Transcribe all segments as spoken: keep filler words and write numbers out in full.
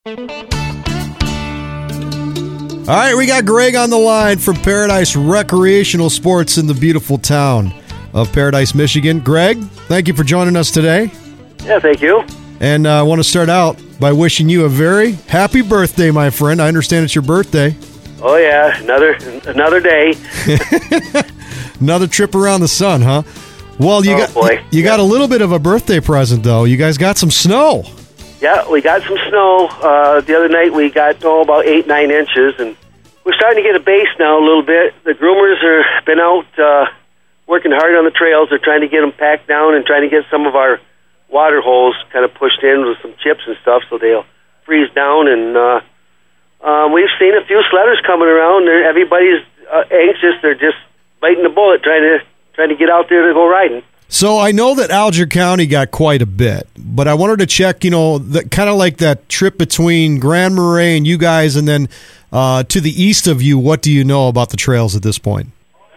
All right, we got Greg on the line from Paradise Recreational Sports in the beautiful town of Paradise, Michigan. Greg, thank you for joining us today. Yeah, thank you. And uh, I want to start out by wishing you a very happy birthday, my friend. I understand it's your birthday. Oh, yeah, another another day. Another trip around the sun, huh? Well, you oh, got boy. you got a little bit of a birthday present, though. You guys got some snow. Yeah, we got some snow. Uh, the other night we got, oh, about eight, nine inches, and we're starting to get a base now a little bit. The groomers have been out uh, working hard on the trails. They're trying to get them packed down and trying to get some of our water holes kind of pushed in with some chips and stuff so they'll freeze down. And uh, um, we've seen a few sledders coming around. They're, everybody's uh, anxious. They're just biting the bullet trying to trying to get out there to go riding. So I know that Alger County got quite a bit, but I wanted to check, you know, kind of like that trip between Grand Marais and you guys, and then uh, to the east of you, what do you know about the trails at this point?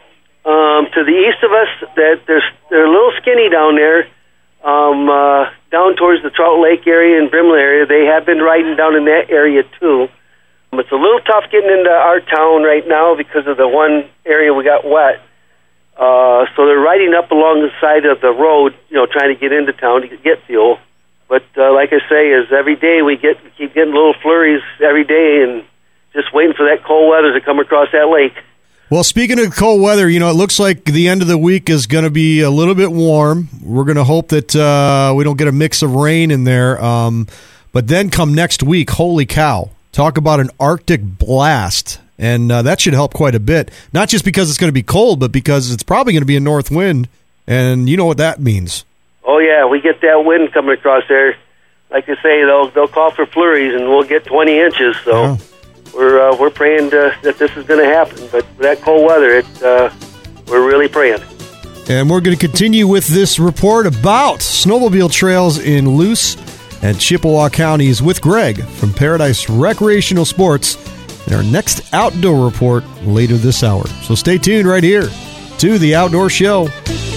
Um, to the east of us, that there's they're a little skinny down there, um, uh, down towards the Trout Lake area and Brimley area. They have been riding down in that area too. Um, it's a little tough getting into our town right now because of the one area we got wet. Uh, so they're riding up along the side of the road, you know, trying to get into town to get fuel. But uh, like I say, is every day we get we keep getting little flurries every day, and just waiting for that cold weather to come across that lake. Well, speaking of cold weather, you know, it looks like the end of the week is going to be a little bit warm. We're going to hope that uh, we don't get a mix of rain in there. Um, but then come next week, holy cow, talk about an Arctic blast. And uh, that should help quite a bit, not just because it's going to be cold, but because it's probably going to be a north wind, and you know what that means. Oh, yeah, we get that wind coming across there. Like I say, they'll, they'll call for flurries, and we'll get twenty inches. So Yeah. we're uh, we're praying to, that this is going to happen. But with that cold weather, it, uh, we're really praying. And we're going to continue with this report about snowmobile trails in Luce and Chippewa counties with Greg from Paradise Recreational Sports in our next outdoor report later this hour. So stay tuned right here to The Outdoor Show.